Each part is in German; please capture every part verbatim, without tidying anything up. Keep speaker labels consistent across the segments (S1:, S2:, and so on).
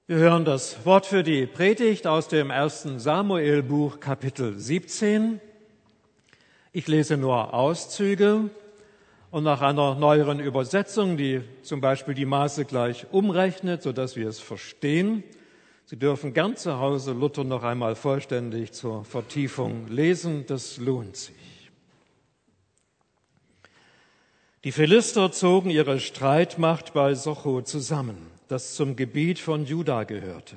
S1: Wir hören das Wort für die Predigt aus dem ersten Samuelbuch, Kapitel siebzehn. Ich lese nur Auszüge und nach einer neueren Übersetzung, die zum Beispiel die Maße gleich umrechnet, sodass wir es verstehen. Sie dürfen gern zu Hause Luther noch einmal vollständig zur Vertiefung lesen, das lohnt sich. Die Philister zogen ihre Streitmacht bei Socho zusammen, das zum Gebiet von Juda gehörte.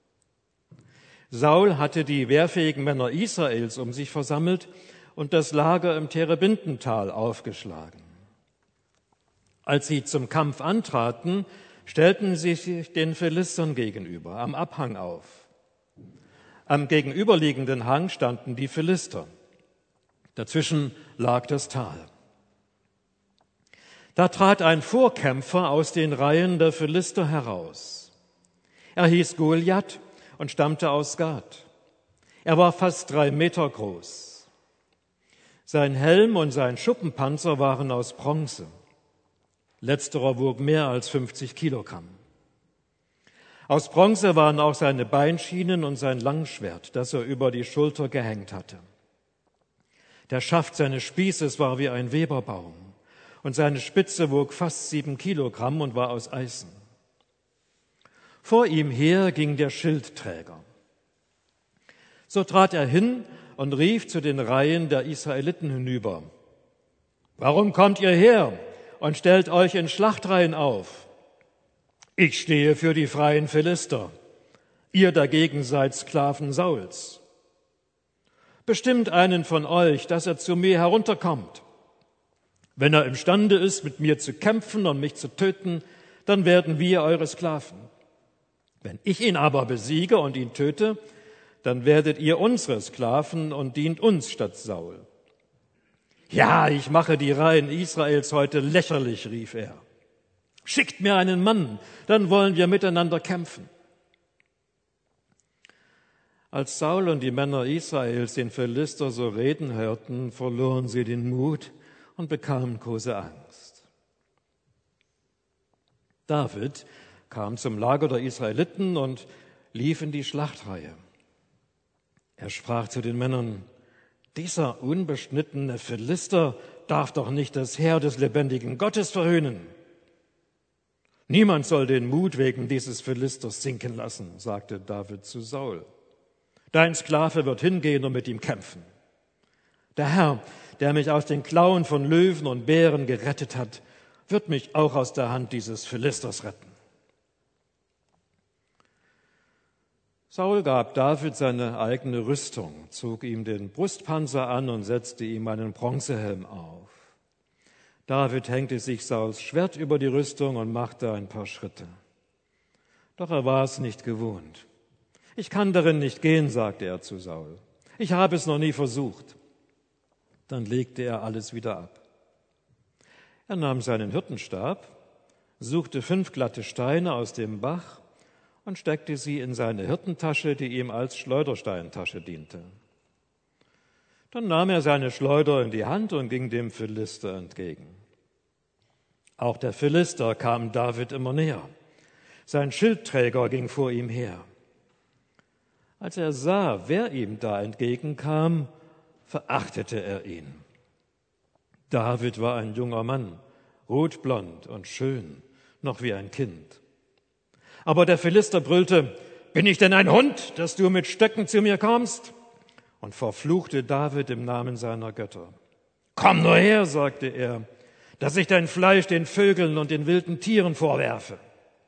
S1: Saul hatte die wehrfähigen Männer Israels um sich versammelt und das Lager im Terebintental aufgeschlagen. Als sie zum Kampf antraten, stellten sie sich den Philistern gegenüber, am Abhang auf. Am gegenüberliegenden Hang standen die Philister. Dazwischen lag das Tal. Da trat ein Vorkämpfer aus den Reihen der Philister heraus. Er hieß Goliath und stammte aus Gat. Er war fast drei Meter groß. Sein Helm und sein Schuppenpanzer waren aus Bronze. Letzterer wog mehr als fünfzig Kilogramm. Aus Bronze waren auch seine Beinschienen und sein Langschwert, das er über die Schulter gehängt hatte. Der Schaft seines Spießes war wie ein Weberbaum. Und seine Spitze wog fast sieben Kilogramm und war aus Eisen. Vor ihm her ging der Schildträger. So trat er hin und rief zu den Reihen der Israeliten hinüber: Warum kommt ihr her und stellt euch in Schlachtreihen auf? Ich stehe für die freien Philister. Ihr dagegen seid Sklaven Sauls. Bestimmt einen von euch, dass er zu mir herunterkommt. Wenn er imstande ist, mit mir zu kämpfen und mich zu töten, dann werden wir eure Sklaven. Wenn ich ihn aber besiege und ihn töte, dann werdet ihr unsere Sklaven und dient uns statt Saul. Ja, ich mache die Reihen Israels heute lächerlich, rief er. Schickt mir einen Mann, dann wollen wir miteinander kämpfen. Als Saul und die Männer Israels den Philister so reden hörten, verloren sie den Mut und bekamen große Angst. David kam zum Lager der Israeliten und lief in die Schlachtreihe. Er sprach zu den Männern: Dieser unbeschnittene Philister darf doch nicht das Heer des lebendigen Gottes verhöhnen. Niemand soll den Mut wegen dieses Philisters sinken lassen, sagte David zu Saul. Dein Sklave wird hingehen und mit ihm kämpfen. Der Herr, der mich aus den Klauen von Löwen und Bären gerettet hat, wird mich auch aus der Hand dieses Philisters retten. Saul gab David seine eigene Rüstung, zog ihm den Brustpanzer an und setzte ihm einen Bronzehelm auf. David hängte sich Sauls Schwert über die Rüstung und machte ein paar Schritte. Doch er war es nicht gewohnt. Ich kann darin nicht gehen, sagte er zu Saul. Ich habe es noch nie versucht. Dann legte er alles wieder ab. Er nahm seinen Hirtenstab, suchte fünf glatte Steine aus dem Bach und steckte sie in seine Hirtentasche, die ihm als Schleudersteintasche diente. Dann nahm er seine Schleuder in die Hand und ging dem Philister entgegen. Auch der Philister kam David immer näher. Sein Schildträger ging vor ihm her. Als er sah, wer ihm da entgegenkam, verachtete er ihn. David war ein junger Mann, rotblond und schön, noch wie ein Kind. Aber der Philister brüllte: Bin ich denn ein Hund, dass du mit Stöcken zu mir kommst? Und verfluchte David im Namen seiner Götter. Komm nur her, sagte er, dass ich dein Fleisch den Vögeln und den wilden Tieren vorwerfe.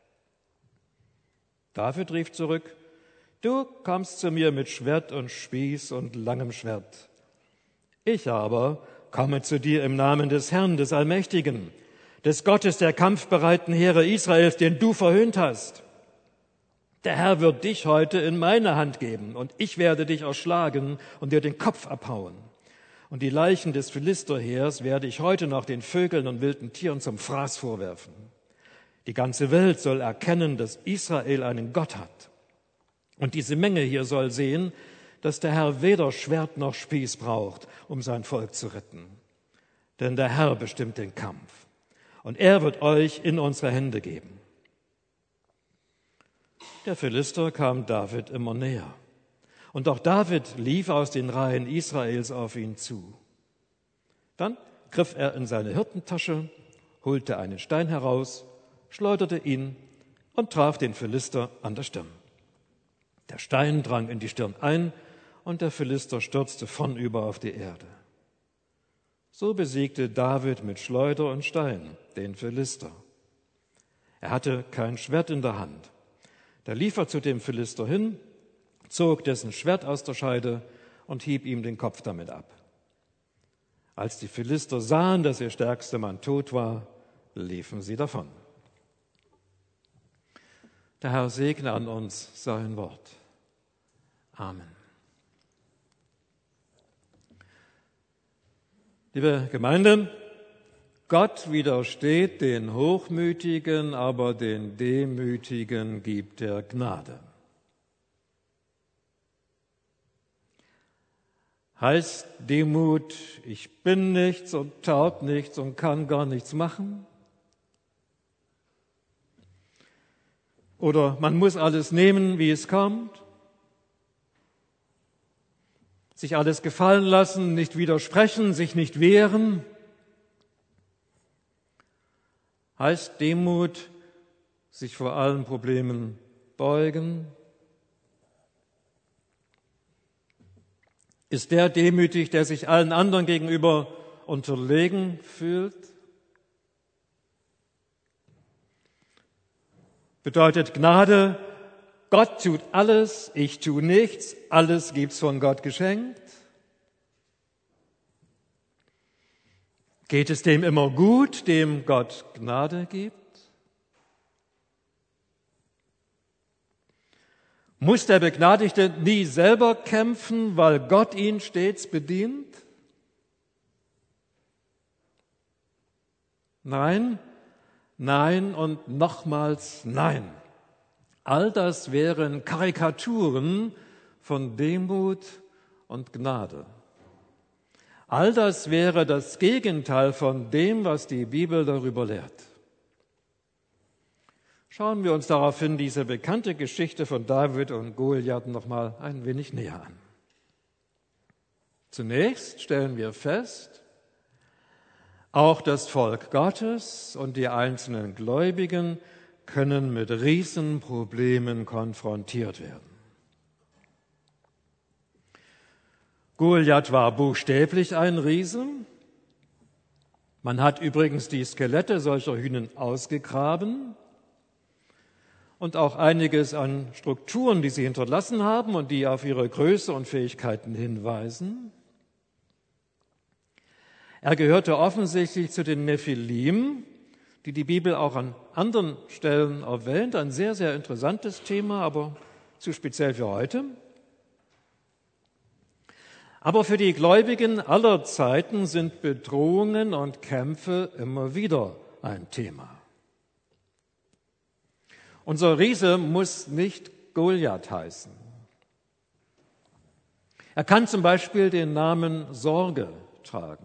S1: David rief zurück: Du kommst zu mir mit Schwert und Spieß und langem Schwert. Ich aber komme zu dir im Namen des Herrn, des Allmächtigen, des Gottes der kampfbereiten Heere Israels, den du verhöhnt hast. Der Herr wird dich heute in meine Hand geben, und ich werde dich erschlagen und dir den Kopf abhauen. Und die Leichen des Philisterheers werde ich heute noch den Vögeln und wilden Tieren zum Fraß vorwerfen. Die ganze Welt soll erkennen, dass Israel einen Gott hat. Und diese Menge hier soll sehen, dass der Herr weder Schwert noch Spieß braucht, um sein Volk zu retten. Denn der Herr bestimmt den Kampf, und er wird euch in unsere Hände geben. Der Philister kam David immer näher. Und auch David lief aus den Reihen Israels auf ihn zu. Dann griff er in seine Hirtentasche, holte einen Stein heraus, schleuderte ihn und traf den Philister an der Stirn. Der Stein drang in die Stirn ein und der Philister stürzte vornüber auf die Erde. So besiegte David mit Schleuder und Stein den Philister. Er hatte kein Schwert in der Hand. Da lief er zu dem Philister hin, zog dessen Schwert aus der Scheide und hieb ihm den Kopf damit ab. Als die Philister sahen, dass ihr stärkster Mann tot war, liefen sie davon. Der Herr segne an uns sein Wort. Amen. Liebe Gemeinde, Gott widersteht den Hochmütigen, aber den Demütigen gibt er Gnade. Heißt Demut, ich bin nichts und taug nichts und kann gar nichts machen? Oder man muss alles nehmen, wie es kommt? Sich alles gefallen lassen, nicht widersprechen, sich nicht wehren? Heißt Demut, sich vor allen Problemen beugen? Ist der demütig, der sich allen anderen gegenüber unterlegen fühlt? Bedeutet Gnade, Gott tut alles, ich tue nichts, alles gibt's von Gott geschenkt? Geht es dem immer gut, dem Gott Gnade gibt? Muss der Begnadigte nie selber kämpfen, weil Gott ihn stets bedient? Nein, nein und nochmals nein. All das wären Karikaturen von Demut und Gnade. All das wäre das Gegenteil von dem, was die Bibel darüber lehrt. Schauen wir uns daraufhin diese bekannte Geschichte von David und Goliath noch mal ein wenig näher an. Zunächst stellen wir fest, auch das Volk Gottes und die einzelnen Gläubigen können mit Riesenproblemen konfrontiert werden. Goliath war buchstäblich ein Riese. Man hat übrigens die Skelette solcher Hühner ausgegraben und auch einiges an Strukturen, die sie hinterlassen haben und die auf ihre Größe und Fähigkeiten hinweisen. Er gehörte offensichtlich zu den Nephilim, die die Bibel auch an anderen Stellen erwähnt. Ein sehr, sehr interessantes Thema, aber zu speziell für heute. Aber für die Gläubigen aller Zeiten sind Bedrohungen und Kämpfe immer wieder ein Thema. Unser Riese muss nicht Goliath heißen. Er kann zum Beispiel den Namen Sorge tragen.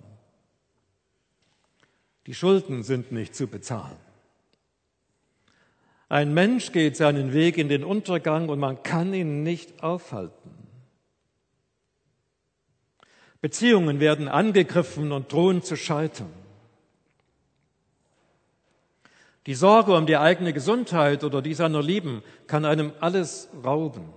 S1: Die Schulden sind nicht zu bezahlen. Ein Mensch geht seinen Weg in den Untergang und man kann ihn nicht aufhalten. Beziehungen werden angegriffen und drohen zu scheitern. Die Sorge um die eigene Gesundheit oder die seiner Lieben kann einem alles rauben.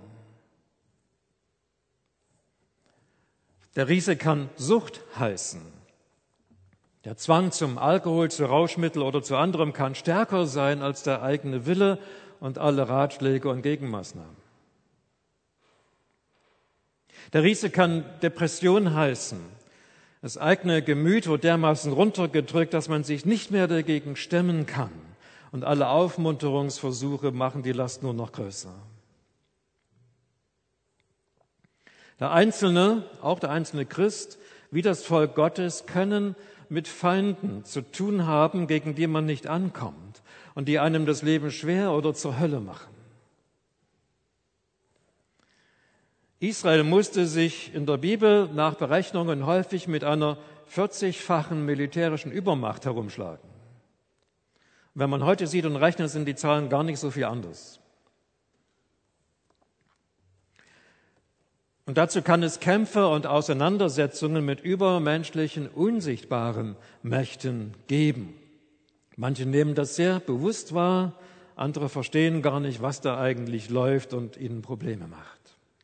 S1: Der Riese kann Sucht heißen. Der Zwang zum Alkohol, zu Rauschmittel oder zu anderem kann stärker sein als der eigene Wille und alle Ratschläge und Gegenmaßnahmen. Der Riese kann Depression heißen. Das eigene Gemüt wird dermaßen runtergedrückt, dass man sich nicht mehr dagegen stemmen kann. Und alle Aufmunterungsversuche machen die Last nur noch größer. Der Einzelne, auch der einzelne Christ, wie das Volk Gottes, können mit Feinden zu tun haben, gegen die man nicht ankommt und die einem das Leben schwer oder zur Hölle machen. Israel musste sich in der Bibel nach Berechnungen häufig mit einer vierzigfachen militärischen Übermacht herumschlagen. Wenn man heute sieht und rechnet, sind die Zahlen gar nicht so viel anders. Und dazu kann es Kämpfe und Auseinandersetzungen mit übermenschlichen, unsichtbaren Mächten geben. Manche nehmen das sehr bewusst wahr, andere verstehen gar nicht, was da eigentlich läuft und ihnen Probleme macht.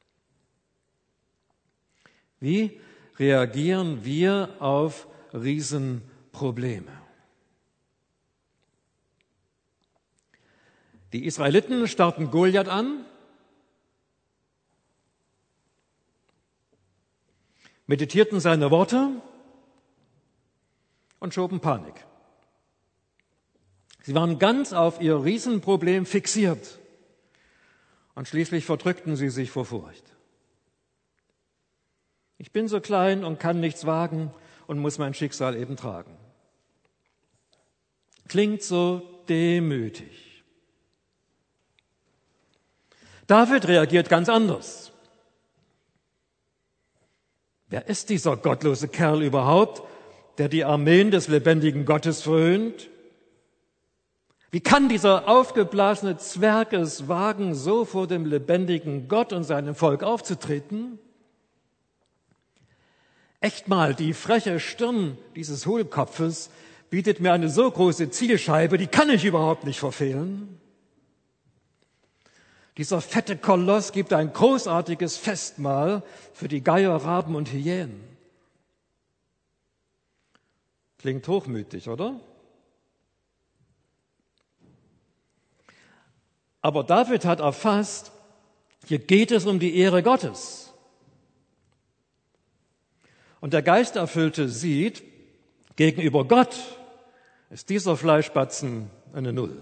S1: Wie reagieren wir auf Riesenprobleme? Die Israeliten starrten Goliath an, meditierten seine Worte und schoben Panik. Sie waren ganz auf ihr Riesenproblem fixiert und schließlich verdrückten sie sich vor Furcht. Ich bin so klein und kann nichts wagen und muss mein Schicksal eben tragen. Klingt so demütig. David reagiert ganz anders. Wer ist dieser gottlose Kerl überhaupt, der die Armeen des lebendigen Gottes verhöhnt? Wie kann dieser aufgeblasene Zwerg es wagen, so vor dem lebendigen Gott und seinem Volk aufzutreten? Echt mal, die freche Stirn dieses Hohlkopfes bietet mir eine so große Zielscheibe, die kann ich überhaupt nicht verfehlen. Dieser fette Koloss gibt ein großartiges Festmahl für die Geier, Raben und Hyänen. Klingt hochmütig, oder? Aber David hat erfasst, hier geht es um die Ehre Gottes. Und der Geisterfüllte sieht, gegenüber Gott ist dieser Fleischbatzen eine Null.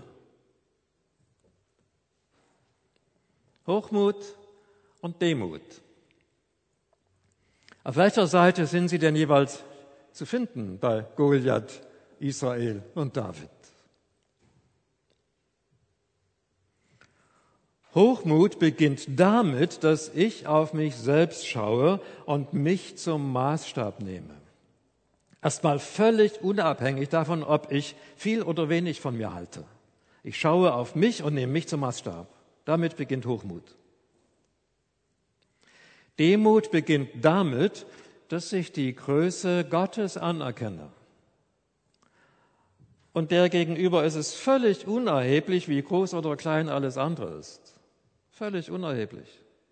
S1: Hochmut und Demut. Auf welcher Seite sind sie denn jeweils zu finden bei Goliath, Israel und David? Hochmut beginnt damit, dass ich auf mich selbst schaue und mich zum Maßstab nehme. Erstmal völlig unabhängig davon, ob ich viel oder wenig von mir halte. Ich schaue auf mich und nehme mich zum Maßstab. Damit beginnt Hochmut. Demut beginnt damit, dass ich die Größe Gottes anerkenne. Und der gegenüber ist es völlig unerheblich, wie groß oder klein alles andere ist. Völlig unerheblich.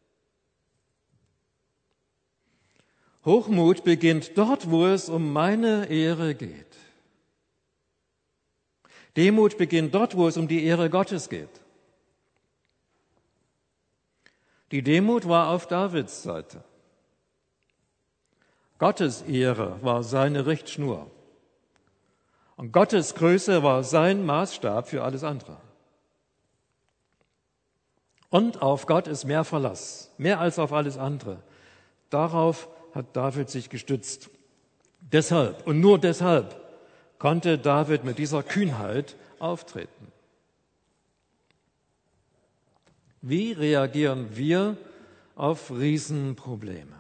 S1: Hochmut beginnt dort, wo es um meine Ehre geht. Demut beginnt dort, wo es um die Ehre Gottes geht. Die Demut war auf Davids Seite. Gottes Ehre war seine Richtschnur. Und Gottes Größe war sein Maßstab für alles andere. Und auf Gott ist mehr Verlass, mehr als auf alles andere. Darauf hat David sich gestützt. Deshalb und nur deshalb konnte David mit dieser Kühnheit auftreten. Wie reagieren wir auf Riesenprobleme?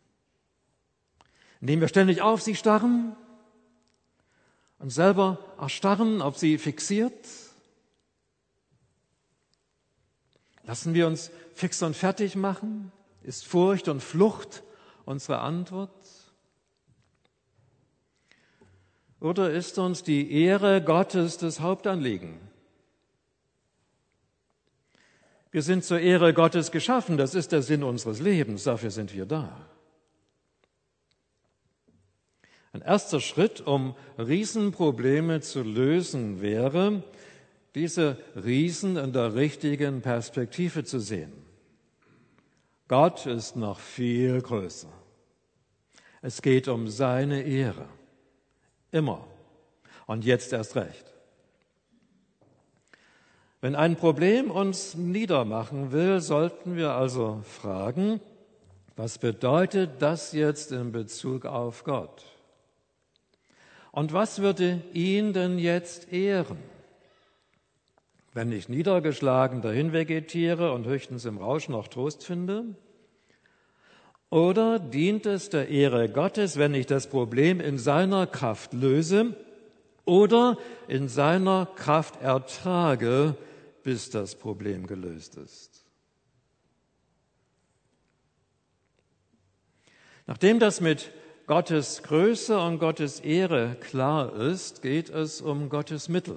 S1: Indem wir ständig auf sie starren und selber erstarren, auf sie fixiert? Lassen wir uns fix und fertig machen? Ist Furcht und Flucht unsere Antwort? Oder ist uns die Ehre Gottes das Hauptanliegen? Wir sind zur Ehre Gottes geschaffen, das ist der Sinn unseres Lebens, dafür sind wir da. Ein erster Schritt, um Riesenprobleme zu lösen, wäre, diese Riesen in der richtigen Perspektive zu sehen. Gott ist noch viel größer. Es geht um seine Ehre. Immer. Und jetzt erst recht. Wenn ein Problem uns niedermachen will, sollten wir also fragen, was bedeutet das jetzt in Bezug auf Gott? Und was würde ihn denn jetzt ehren? Wenn ich niedergeschlagen dahin vegetiere und höchstens im Rausch noch Trost finde? Oder dient es der Ehre Gottes, wenn ich das Problem in seiner Kraft löse oder in seiner Kraft ertrage, bis das Problem gelöst ist? Nachdem das mit Gottes Größe und Gottes Ehre klar ist, geht es um Gottes Mittel.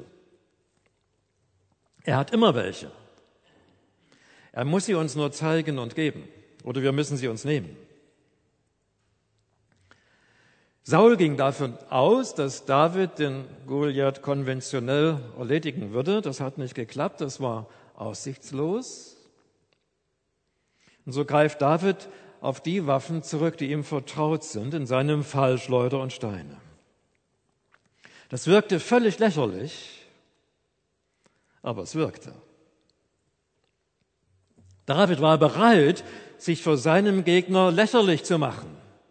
S1: Er hat immer welche. Er muss sie uns nur zeigen und geben, oder wir müssen sie uns nehmen. Saul ging davon aus, dass David den Goliath konventionell erledigen würde. Das hat nicht geklappt, das war aussichtslos. Und so greift David auf die Waffen zurück, die ihm vertraut sind, in seinem Fall Schleuder und Steine. Das wirkte völlig lächerlich, aber es wirkte. David war bereit, sich vor seinem Gegner lächerlich zu machen.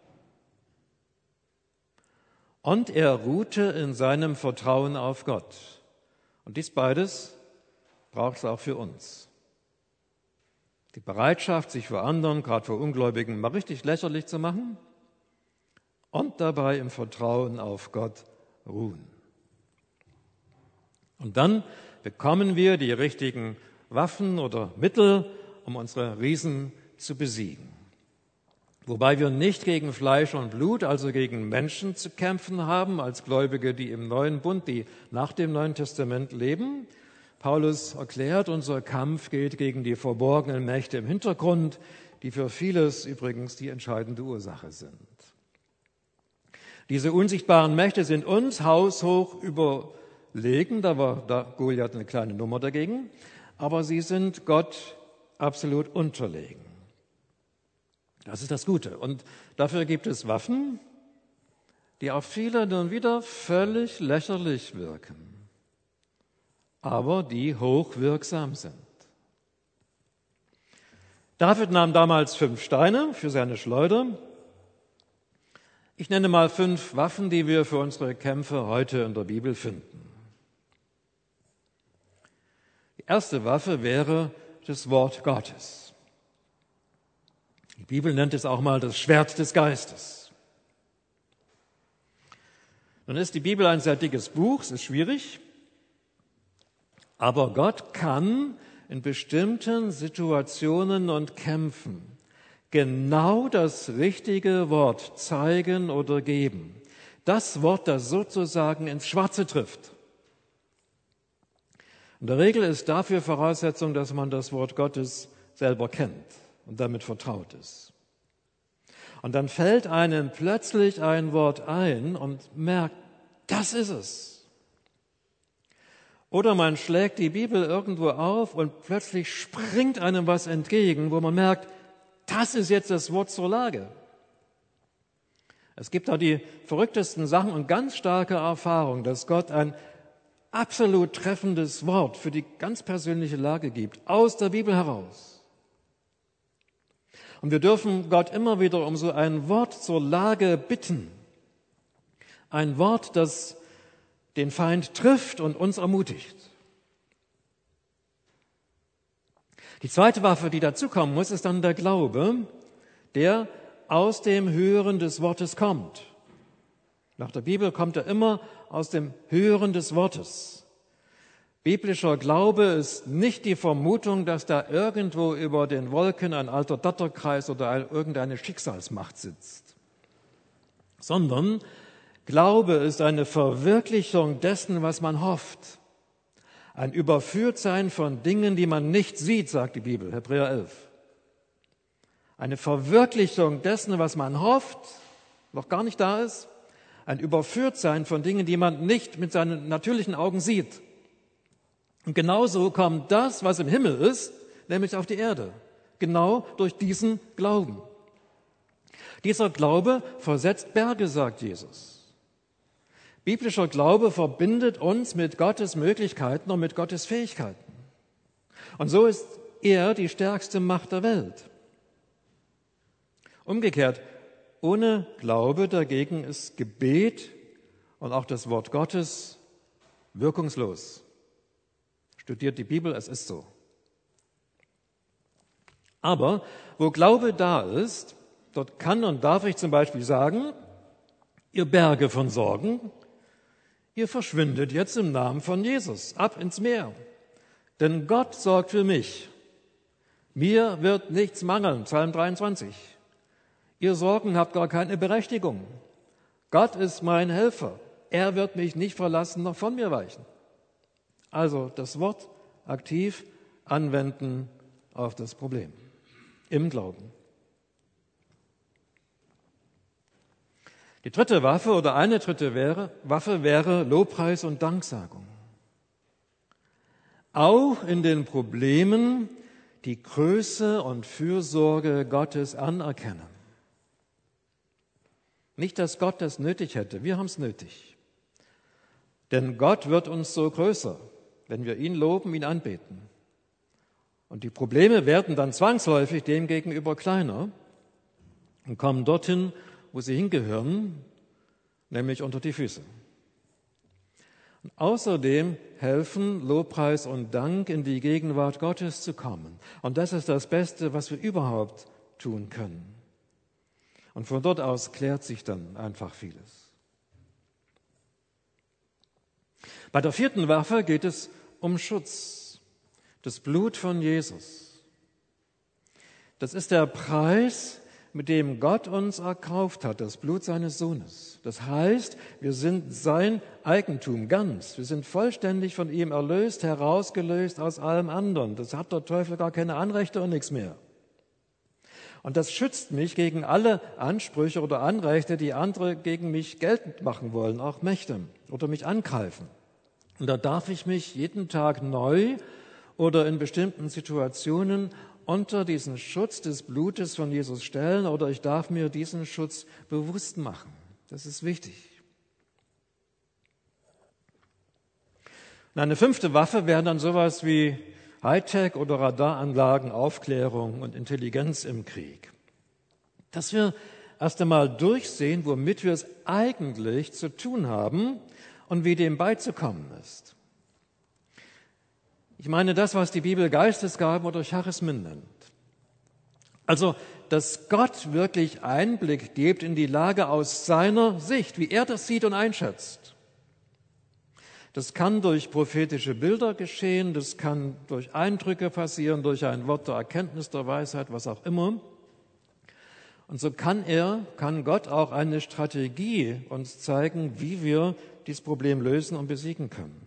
S1: Und er ruhte in seinem Vertrauen auf Gott. Und dies beides braucht es auch für uns. Die Bereitschaft, sich vor anderen, gerade vor Ungläubigen, mal richtig lächerlich zu machen und dabei im Vertrauen auf Gott ruhen. Und dann bekommen wir die richtigen Waffen oder Mittel, um unsere Riesen zu besiegen. Wobei wir nicht gegen Fleisch und Blut, also gegen Menschen zu kämpfen haben, als Gläubige, die im Neuen Bund, die nach dem Neuen Testament leben. Paulus erklärt, unser Kampf geht gegen die verborgenen Mächte im Hintergrund, die für vieles übrigens die entscheidende Ursache sind. Diese unsichtbaren Mächte sind uns haushoch überlegen, da war da Goliath eine kleine Nummer dagegen, aber sie sind Gott absolut unterlegen. Das ist das Gute. Und dafür gibt es Waffen, die auf viele nun wieder völlig lächerlich wirken, aber die hochwirksam sind. David nahm damals fünf Steine für seine Schleuder. Ich nenne mal fünf Waffen, die wir für unsere Kämpfe heute in der Bibel finden. Die erste Waffe wäre das Wort Gottes. Die Bibel nennt es auch mal das Schwert des Geistes. Nun ist die Bibel ein sehr dickes Buch, es ist schwierig, aber Gott kann in bestimmten Situationen und Kämpfen genau das richtige Wort zeigen oder geben. Das Wort, das sozusagen ins Schwarze trifft. In der Regel ist dafür Voraussetzung, dass man das Wort Gottes selber kennt und damit vertraut ist. Und dann fällt einem plötzlich ein Wort ein und merkt, das ist es. Oder man schlägt die Bibel irgendwo auf und plötzlich springt einem was entgegen, wo man merkt, das ist jetzt das Wort zur Lage. Es gibt da die verrücktesten Sachen und ganz starke Erfahrung, dass Gott ein absolut treffendes Wort für die ganz persönliche Lage gibt, aus der Bibel heraus. Und wir dürfen Gott immer wieder um so ein Wort zur Lage bitten. Ein Wort, das den Feind trifft und uns ermutigt. Die zweite Waffe, die dazukommen muss, ist dann der Glaube, der aus dem Hören des Wortes kommt. Nach der Bibel kommt er immer aus dem Hören des Wortes. Biblischer Glaube ist nicht die Vermutung, dass da irgendwo über den Wolken ein alter Dotterkreis oder irgendeine Schicksalsmacht sitzt, sondern Glaube ist eine Verwirklichung dessen, was man hofft. Ein Überführtsein von Dingen, die man nicht sieht, sagt die Bibel, Hebräer elf. Eine Verwirklichung dessen, was man hofft, noch gar nicht da ist. Ein Überführtsein von Dingen, die man nicht mit seinen natürlichen Augen sieht. Und genauso kommt das, was im Himmel ist, nämlich auf die Erde. Genau durch diesen Glauben. Dieser Glaube versetzt Berge, sagt Jesus. Biblischer Glaube verbindet uns mit Gottes Möglichkeiten und mit Gottes Fähigkeiten. Und so ist er die stärkste Macht der Welt. Umgekehrt, ohne Glaube dagegen ist Gebet und auch das Wort Gottes wirkungslos. Studiert die Bibel, es ist so. Aber wo Glaube da ist, dort kann und darf ich zum Beispiel sagen, ihr Berge von Sorgen, ihr verschwindet jetzt im Namen von Jesus, ab ins Meer. Denn Gott sorgt für mich. Mir wird nichts mangeln, Psalm dreiundzwanzig. Ihr Sorgen habt gar keine Berechtigung. Gott ist mein Helfer. Er wird mich nicht verlassen, noch von mir weichen. Also das Wort aktiv anwenden auf das Problem. Im Glauben. Die dritte Waffe oder eine dritte wäre, Waffe wäre Lobpreis und Danksagung. Auch in den Problemen die Größe und Fürsorge Gottes anerkennen. Nicht, dass Gott das nötig hätte, wir haben es nötig. Denn Gott wird uns so größer, wenn wir ihn loben, ihn anbeten. Und die Probleme werden dann zwangsläufig dem gegenüber kleiner und kommen dorthin, wo sie hingehören, nämlich unter die Füße. Und außerdem helfen Lobpreis und Dank, in die Gegenwart Gottes zu kommen. Und das ist das Beste, was wir überhaupt tun können. Und von dort aus klärt sich dann einfach vieles. Bei der vierten Waffe geht es um Schutz, das Blut von Jesus. Das ist der Preis, mit dem Gott uns erkauft hat, das Blut seines Sohnes. Das heißt, wir sind sein Eigentum ganz. Wir sind vollständig von ihm erlöst, herausgelöst aus allem anderen. Das hat der Teufel gar keine Anrechte und nichts mehr. Und das schützt mich gegen alle Ansprüche oder Anrechte, die andere gegen mich geltend machen wollen, auch Mächte oder mich angreifen. Und da darf ich mich jeden Tag neu oder in bestimmten Situationen unter diesen Schutz des Blutes von Jesus stellen oder ich darf mir diesen Schutz bewusst machen. Das ist wichtig. Und eine fünfte Waffe wäre dann sowas wie Hightech oder Radaranlagen, Aufklärung und Intelligenz im Krieg. Dass wir erst einmal durchsehen, womit wir es eigentlich zu tun haben und wie dem beizukommen ist. Ich meine das, was die Bibel Geistesgaben oder Charismen nennt. Also, dass Gott wirklich Einblick gibt in die Lage aus seiner Sicht, wie er das sieht und einschätzt. Das kann durch prophetische Bilder geschehen, das kann durch Eindrücke passieren, durch ein Wort der Erkenntnis, der Weisheit, was auch immer. Und so kann er, kann Gott auch eine Strategie uns zeigen, wie wir dieses Problem lösen und besiegen können.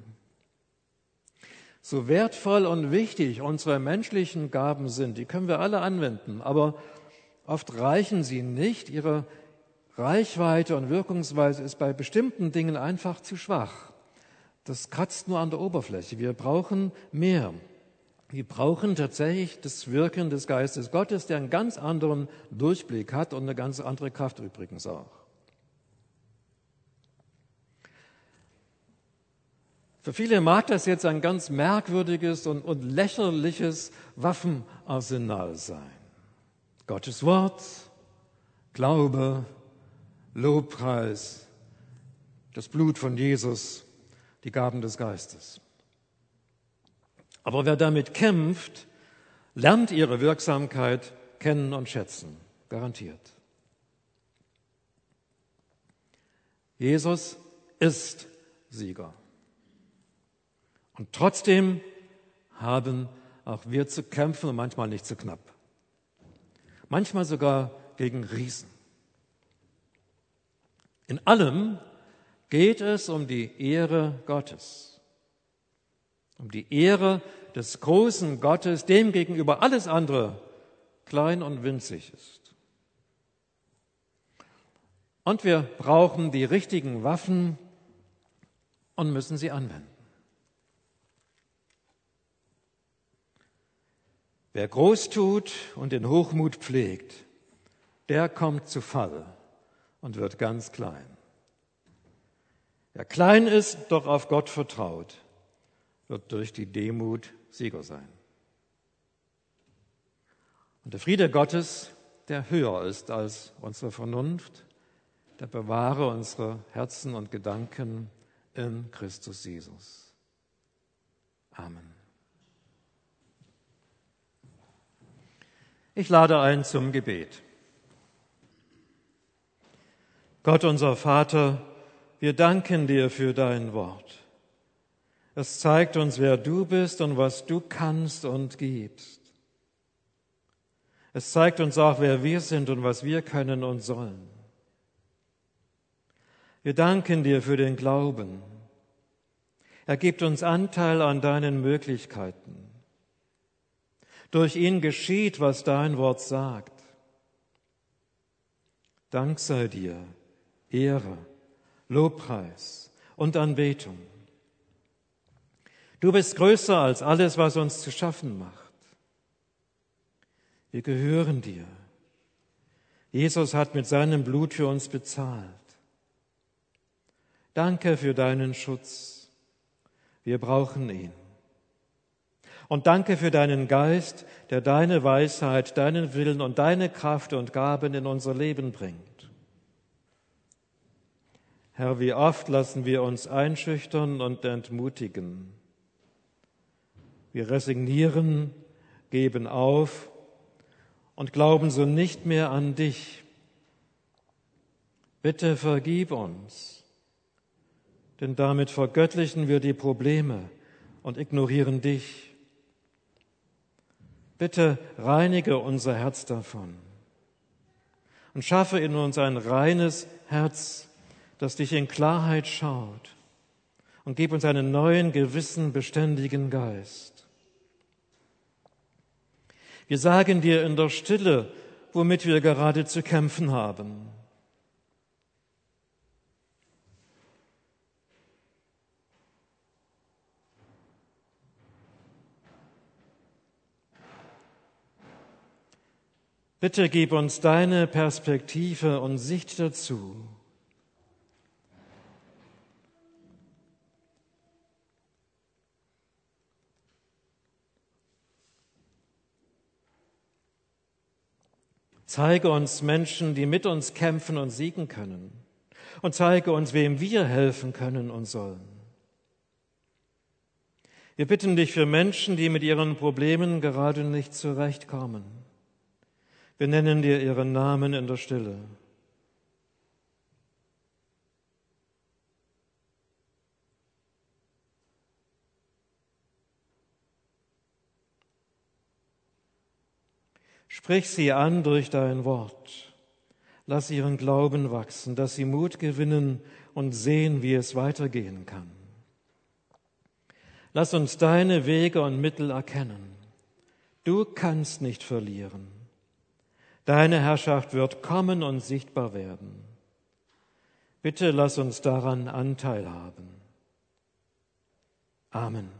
S1: So wertvoll und wichtig unsere menschlichen Gaben sind, die können wir alle anwenden, aber oft reichen sie nicht. Ihre Reichweite und Wirkungsweise ist bei bestimmten Dingen einfach zu schwach. Das kratzt nur an der Oberfläche. Wir brauchen mehr. Wir brauchen tatsächlich das Wirken des Geistes Gottes, der einen ganz anderen Durchblick hat und eine ganz andere Kraft übrigens auch. Für viele mag das jetzt ein ganz merkwürdiges und, und lächerliches Waffenarsenal sein. Gottes Wort, Glaube, Lobpreis, das Blut von Jesus, die Gaben des Geistes. Aber wer damit kämpft, lernt ihre Wirksamkeit kennen und schätzen, garantiert. Jesus ist Sieger. Und trotzdem haben auch wir zu kämpfen und manchmal nicht zu knapp. Manchmal sogar gegen Riesen. In allem geht es um die Ehre Gottes. Um die Ehre des großen Gottes, dem gegenüber alles andere klein und winzig ist. Und wir brauchen die richtigen Waffen und müssen sie anwenden. Wer groß tut und den Hochmut pflegt, der kommt zu Fall und wird ganz klein. Wer klein ist, doch auf Gott vertraut, wird durch die Demut Sieger sein. Und der Friede Gottes, der höher ist als unsere Vernunft, der bewahre unsere Herzen und Gedanken in Christus Jesus. Amen. Ich lade ein zum Gebet. Gott, unser Vater, wir danken dir für dein Wort. Es zeigt uns, wer du bist und was du kannst und gibst. Es zeigt uns auch, wer wir sind und was wir können und sollen. Wir danken dir für den Glauben. Er gibt uns Anteil an deinen Möglichkeiten. Durch ihn geschieht, was dein Wort sagt. Dank sei dir, Ehre, Lobpreis und Anbetung. Du bist größer als alles, was uns zu schaffen macht. Wir gehören dir. Jesus hat mit seinem Blut für uns bezahlt. Danke für deinen Schutz. Wir brauchen ihn. Und danke für deinen Geist, der deine Weisheit, deinen Willen und deine Kraft und Gaben in unser Leben bringt. Herr, wie oft lassen wir uns einschüchtern und entmutigen. Wir resignieren, geben auf und glauben so nicht mehr an dich. Bitte vergib uns, denn damit vergöttlichen wir die Probleme und ignorieren dich. Bitte reinige unser Herz davon und schaffe in uns ein reines Herz, das dich in Klarheit schaut, und gib uns einen neuen, gewissen, beständigen Geist. Wir sagen dir in der Stille, womit wir gerade zu kämpfen haben. Bitte gib uns deine Perspektive und Sicht dazu. Zeige uns Menschen, die mit uns kämpfen und siegen können. Und zeige uns, wem wir helfen können und sollen. Wir bitten dich für Menschen, die mit ihren Problemen gerade nicht zurechtkommen. Wir nennen dir ihren Namen in der Stille. Sprich sie an durch dein Wort. Lass ihren Glauben wachsen, dass sie Mut gewinnen und sehen, wie es weitergehen kann. Lass uns deine Wege und Mittel erkennen. Du kannst nicht verlieren. Deine Herrschaft wird kommen und sichtbar werden. Bitte lass uns daran Anteil haben. Amen.